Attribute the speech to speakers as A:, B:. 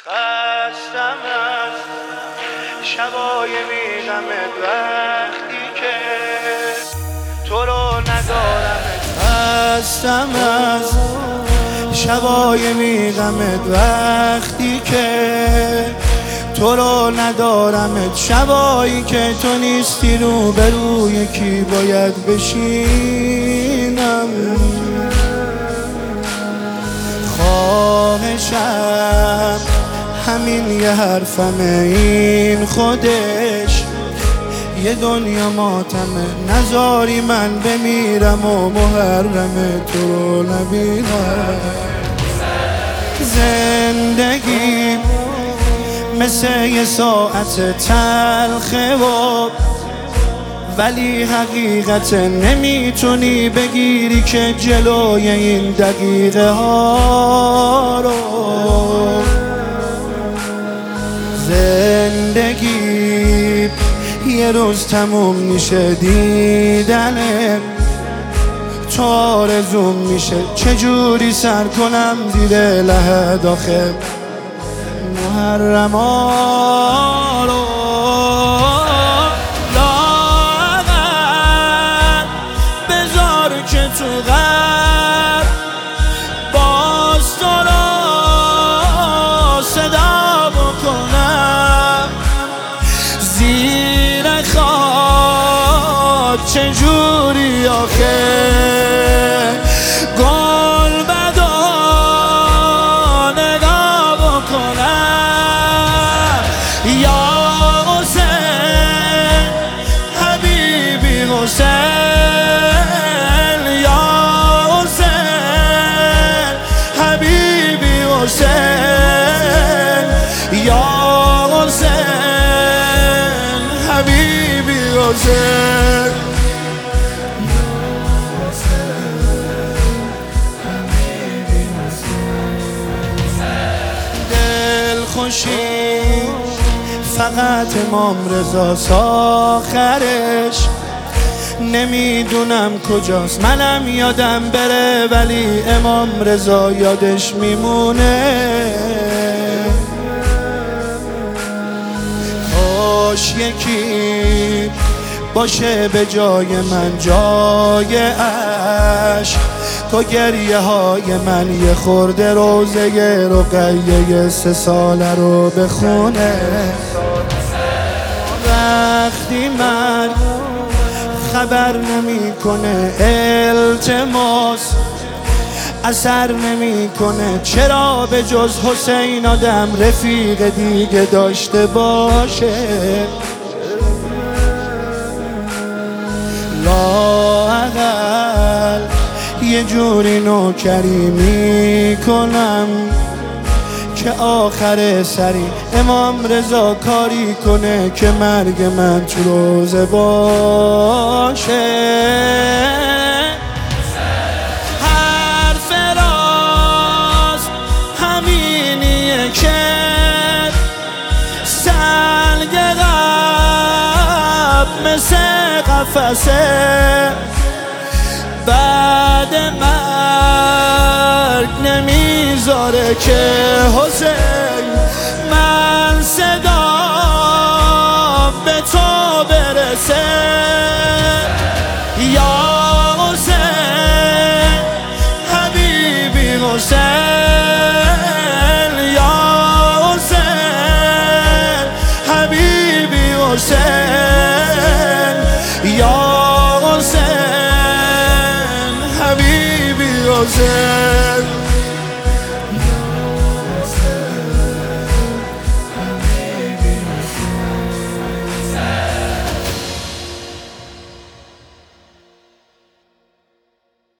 A: خستم از شبای بیغمت وقتی که تو رو ندارمت. خستم از شبای بیغمت وقتی که تو رو ندارمت. شبایی که تو نیستی روبروی کی باید بشینم. خواهشم همین یه حرفمه، این خودش یه دنیا ماتمه. نذاری من بمیرم و محرم تو رو نبینم. زندگی مثل یه ساعت تلخه ولی حقیقت نمیتونی بگیری که جلوی این دقیقه ها رو. زندگی یه روز تموم میشه، دیدنه تو آرزوم میشه. چجوری سر کنم زیر لحد آخه محرم ها رو. لااقل بذار که تو غم باز تو رو صدا بکنم. زیر خاک چجوری آخه گل بدا نگاه بکنم. یا حسین حبیبی حسین، یا حسین حبیبی حسین، یا حسین حبیبی حسین. دلخوشی فقط امام رضاست آخرش، نمیدونم کجاست. منم یادم بره ولی امام رضا یادش میمونه. کاش یکی باشه به جای من، جای عشق تو گریه های من یه خورده روزه رقیه 3 ساله رو بخونه. وقتی من خبر نمیکنه التماس اثر نمیکنه، چرا به جز حسین آدم رفیق دیگه داشته باشه؟ لااقل یه جوری نوکری میکنم که آخر سری امام رضا کاری کنه که مرگ من تو روزه باشه. حرف راست همینیه که سنگ قلب مثل قفسه، بعد مرگ نمیذاره که حسین من صدا به تو برسه. یا حسین حبیبی حسین، یا حسین حبیبی حسین، یا حسین حبیبی حسین.